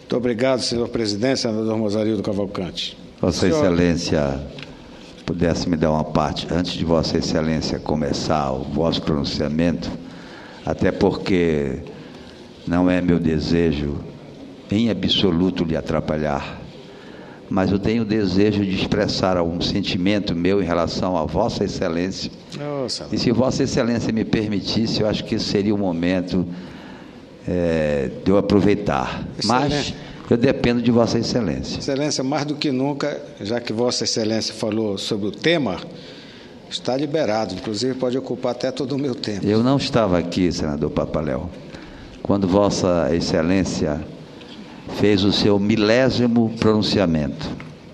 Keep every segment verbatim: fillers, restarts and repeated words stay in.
Muito obrigado, senhor presidente, senador Mozarildo Cavalcante. Vossa senhor... Excelência, pudesse me dar uma parte, antes de Vossa Excelência começar o vosso pronunciamento, até porque não é meu desejo em absoluto lhe atrapalhar, mas eu tenho o desejo de expressar algum sentimento meu em relação a Vossa Excelência. Nossa. E se Vossa Excelência me permitisse, eu acho que esse seria o momento é, de eu aproveitar. Mas eu dependo de Vossa Excelência. Excelência, mais do que nunca, já que Vossa Excelência falou sobre o tema, está liberado, inclusive pode ocupar até todo o meu tempo. Eu não estava aqui, senador Papaléu, quando Vossa Excelência fez o seu milésimo pronunciamento.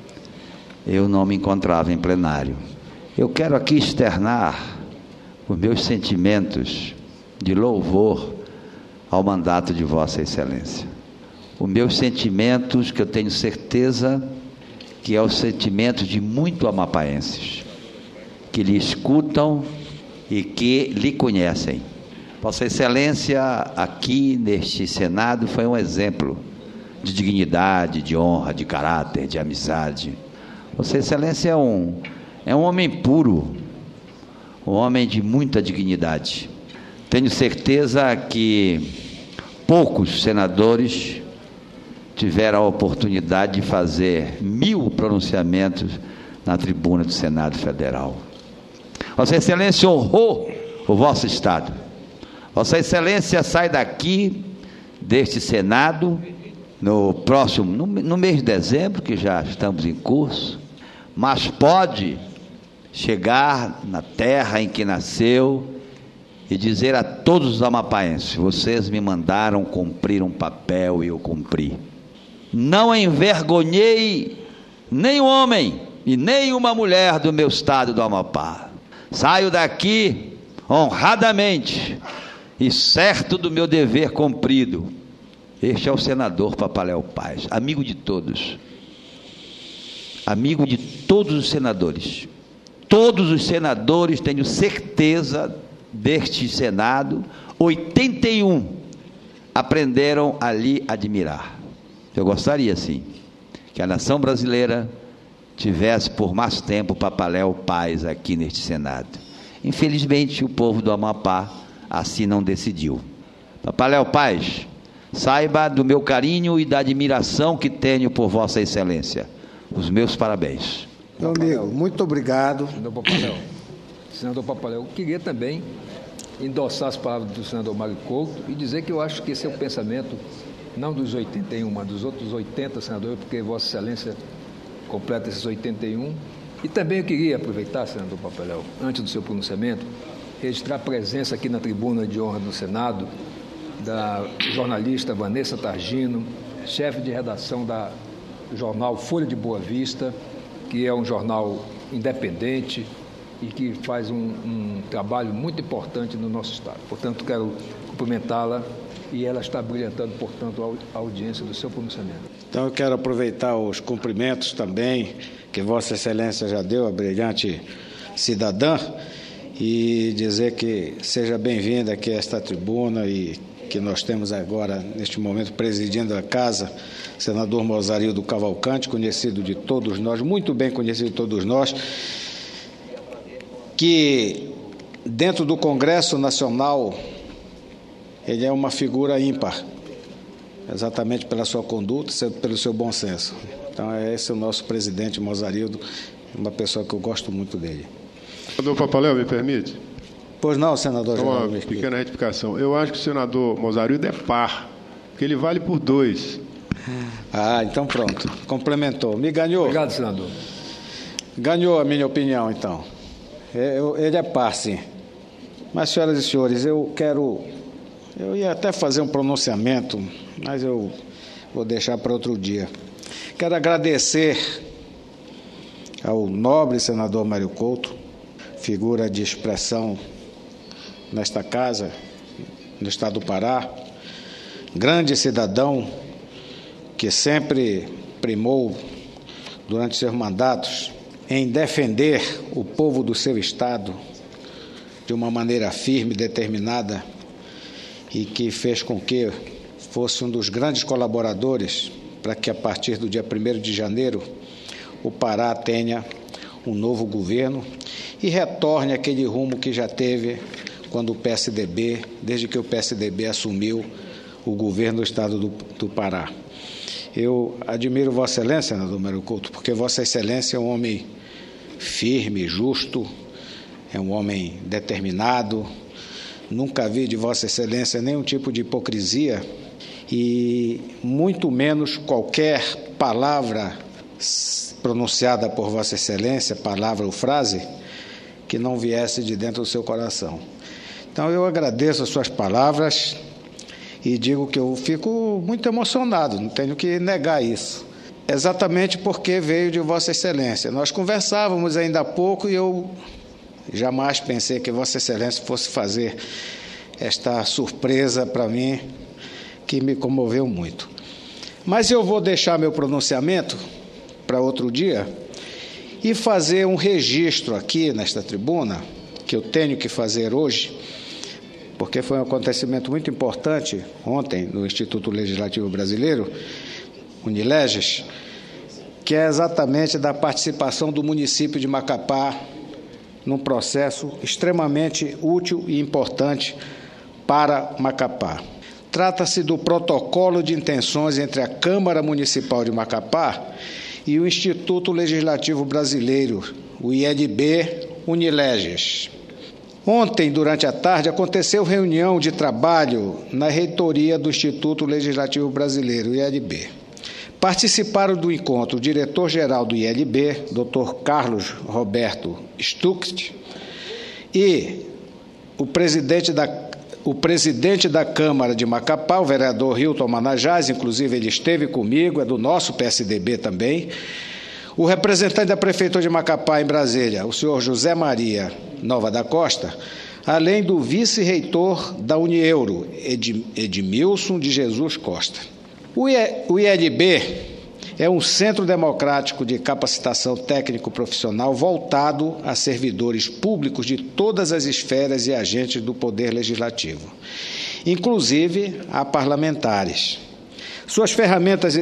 Eu não me encontrava em plenário. Eu quero aqui externar os meus sentimentos de louvor ao mandato de Vossa Excelência. Os meus sentimentos, que eu tenho certeza que é o sentimento de muitos amapaenses, que lhe escutam e que lhe conhecem. Vossa Excelência, aqui neste Senado, foi um exemplo de dignidade, de honra, de caráter, de amizade. Vossa Excelência é um, é um homem puro, um homem de muita dignidade. Tenho certeza que poucos senadores tiveram a oportunidade de fazer mil pronunciamentos na tribuna do Senado Federal. Vossa Excelência honrou o vosso Estado. Vossa Excelência sai daqui, deste Senado, no próximo, no, no mês de dezembro, que já estamos em curso, mas pode chegar na terra em que nasceu e dizer a todos os amapaenses: vocês me mandaram cumprir um papel e eu cumpri. Não envergonhei nem um homem e nem uma mulher do meu estado do Amapá. Saio daqui honradamente e certo do meu dever cumprido. Este é o senador Papaléu Paz, amigo de todos, amigo de todos os senadores. Todos os senadores, tenho certeza, deste Senado, oitenta e um aprenderam a lhe admirar. Eu gostaria, sim, que a nação brasileira tivesse por mais tempo Papaléu Paz aqui neste Senado. Infelizmente, o povo do Amapá assim não decidiu. Papaléu Paz, saiba do meu carinho e da admiração que tenho por Vossa Excelência. Os meus parabéns. Meu amigo, muito obrigado. Senador Papaléu, senador Papaléu, eu queria também endossar as palavras do senador Mário Couto e dizer que eu acho que esse é o pensamento, não dos oitenta e um, mas dos outros oitenta senadores, porque Vossa Excelência completa esses oitenta e um. E também eu queria aproveitar, senador Papaléu, antes do seu pronunciamento, registrar a presença aqui na tribuna de honra do Senado da jornalista Vanessa Targino, chefe de redação da jornal Folha de Boa Vista, que é um jornal independente e que faz um, um trabalho muito importante no nosso estado. Portanto, quero cumprimentá-la e ela está brilhantando, portanto, a audiência do seu pronunciamento. Então, eu quero aproveitar os cumprimentos também que Vossa Excelência já deu à brilhante cidadã e dizer que seja bem-vinda aqui a esta tribuna e que nós temos agora, neste momento, presidindo a casa, senador Mozarildo Cavalcante, conhecido de todos nós, muito bem conhecido de todos nós, que dentro do Congresso Nacional ele é uma figura ímpar, exatamente pela sua conduta, pelo seu bom senso. Então, esse é o nosso presidente Mozarildo, uma pessoa que eu gosto muito dele. Senador Papaléu, me permite? Pois não, senador. Então, uma pequena retificação. Eu acho que o senador Mozarildo é par, porque ele vale por dois. Ah, então pronto. Complementou. Me ganhou. Obrigado, senador. Ganhou a minha opinião, então. Eu, ele é par, sim. Mas, senhoras e senhores, eu quero... Eu ia até fazer um pronunciamento, mas eu vou deixar para outro dia. Quero agradecer ao nobre senador Mário Couto, figura de expressão nesta casa, no estado do Pará, grande cidadão que sempre primou, durante seus mandatos, em defender o povo do seu estado de uma maneira firme e determinada e que fez com que fosse um dos grandes colaboradores para que a partir do dia primeiro de janeiro o Pará tenha um novo governo e retorne aquele rumo que já teve quando o P S D B, desde que o P S D B assumiu o governo do estado do, do Pará. Eu admiro Vossa Excelência, senador Mário Couto, porque Vossa Excelência é um homem firme, justo, é um homem determinado. Nunca vi de Vossa Excelência nenhum tipo de hipocrisia e muito menos qualquer palavra pronunciada por Vossa Excelência, palavra ou frase, que não viesse de dentro do seu coração. Então eu agradeço as suas palavras e digo que eu fico muito emocionado, não tenho que negar isso. Exatamente porque veio de Vossa Excelência. Nós conversávamos ainda há pouco e eu jamais pensei que Vossa Excelência fosse fazer esta surpresa para mim, que me comoveu muito. Mas eu vou deixar meu pronunciamento para outro dia e fazer um registro aqui nesta tribuna, que eu tenho que fazer hoje, porque foi um acontecimento muito importante ontem no Instituto Legislativo Brasileiro, Unileges, que é exatamente da participação do município de Macapá num processo extremamente útil e importante para Macapá. Trata-se do protocolo de intenções entre a Câmara Municipal de Macapá e o Instituto Legislativo Brasileiro, o I L B Unileges. Ontem, durante a tarde, aconteceu reunião de trabalho na reitoria do Instituto Legislativo Brasileiro, o I L B. Participaram do encontro o diretor-geral do I L B, doutor Carlos Roberto Stucht, e o presidente da, o presidente da Câmara de Macapá, o vereador Hilton Manajás, inclusive ele esteve comigo, é do nosso P S D B também, o representante da Prefeitura de Macapá, em Brasília, o senhor José Maria Nova da Costa, além do vice-reitor da Unieuro, Ed, Edmilson de Jesus Costa. O I L B é um centro democrático de capacitação técnico-profissional voltado a servidores públicos de todas as esferas e agentes do Poder Legislativo, inclusive a parlamentares. Suas ferramentas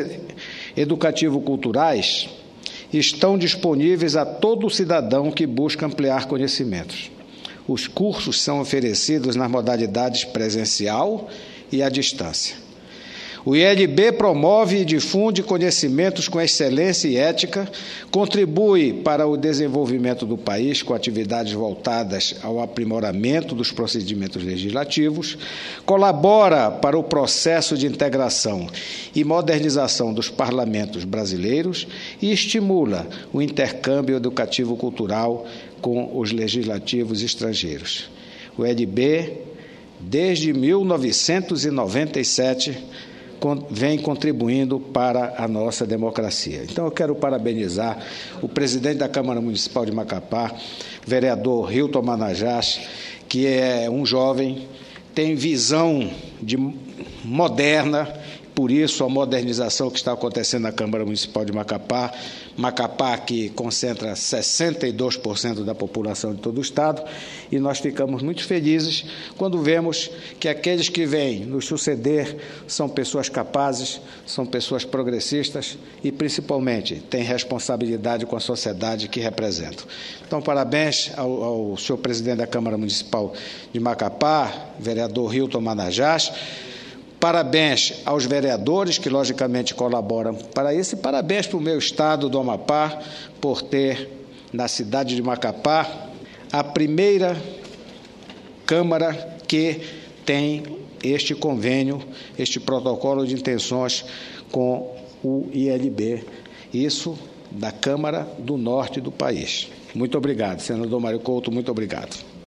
educativo-culturais estão disponíveis a todo cidadão que busca ampliar conhecimentos. Os cursos são oferecidos nas modalidades presencial e à distância. O I L B promove e difunde conhecimentos com excelência e ética, contribui para o desenvolvimento do país com atividades voltadas ao aprimoramento dos procedimentos legislativos, colabora para o processo de integração e modernização dos parlamentos brasileiros e estimula o intercâmbio educativo-cultural com os legislativos estrangeiros. O I L B, desde mil novecentos e noventa e sete, vem contribuindo para a nossa democracia. Então, eu quero parabenizar o presidente da Câmara Municipal de Macapá, vereador Hilton Manajás, que é um jovem, tem visão de moderna, por isso a modernização que está acontecendo na Câmara Municipal de Macapá, Macapá que concentra sessenta e dois por cento da população de todo o estado, e nós ficamos muito felizes quando vemos que aqueles que vêm nos suceder são pessoas capazes, são pessoas progressistas e, principalmente, têm responsabilidade com a sociedade que representam. Então, parabéns ao, ao senhor presidente da Câmara Municipal de Macapá, vereador Hilton Manajás. Parabéns aos vereadores que, logicamente, colaboram para isso, e parabéns para o meu estado do Amapá por ter, na cidade de Macapá, a primeira Câmara que tem este convênio, este protocolo de intenções com o I L B, isso da Câmara do Norte do país. Muito obrigado, senador Mário Couto, muito obrigado.